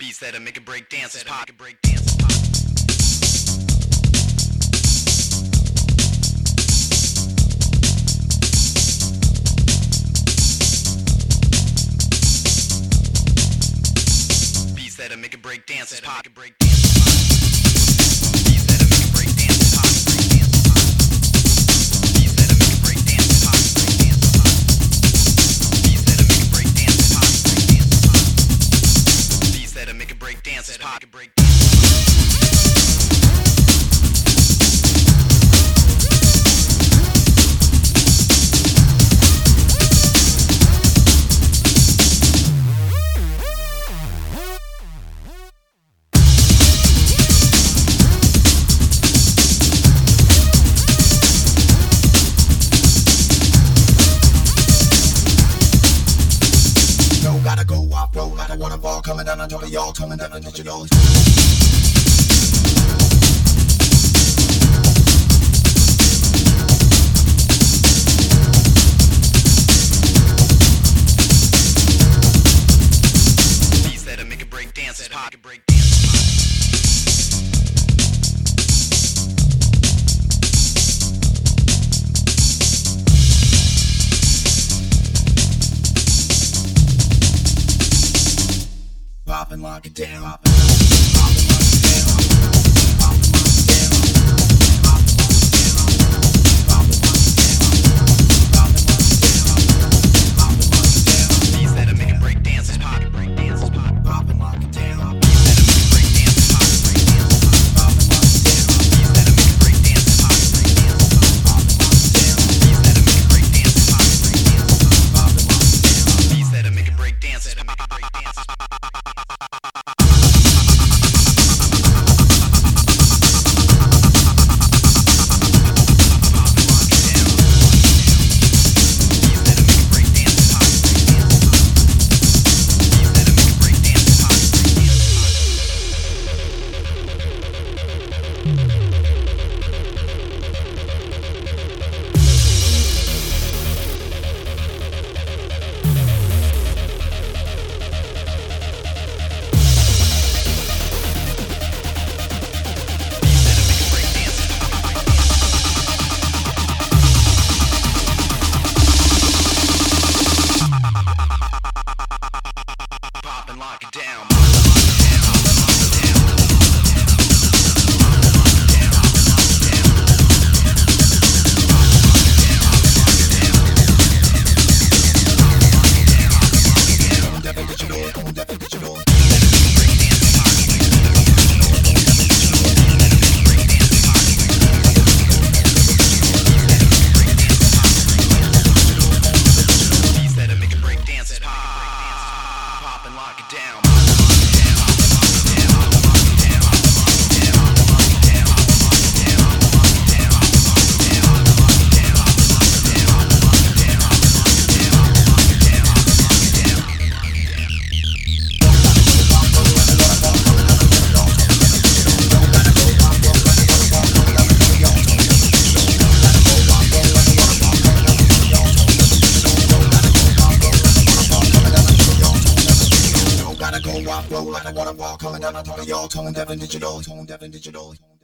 Beats that'll make it break dances pop. Beats that'll make it break dances pop. Beats that'll make it break dances pop. Beats that'll make it break dances pop. Beats that'll make it break dances pop. Beats that'll make it break dances pop. Gotta go off road, I don't wanna fall coming down on top of y'all, coming down on digital. Beats that'll make it break dances pop. Pop and lock it down. Beats that'll make it break dances pop. Pop and lock it down. Beats that'll make it break dances pop. Beats that'll make it break dances pop. Beats that'll make it break dances pop. Beats that'll make it break dances pop. Lock it down. Beats that'll make it break dances pop. Pop and lock it down. Gotta go off road, I don't wanna walk coming down on top of y'all, tone deaf and digital.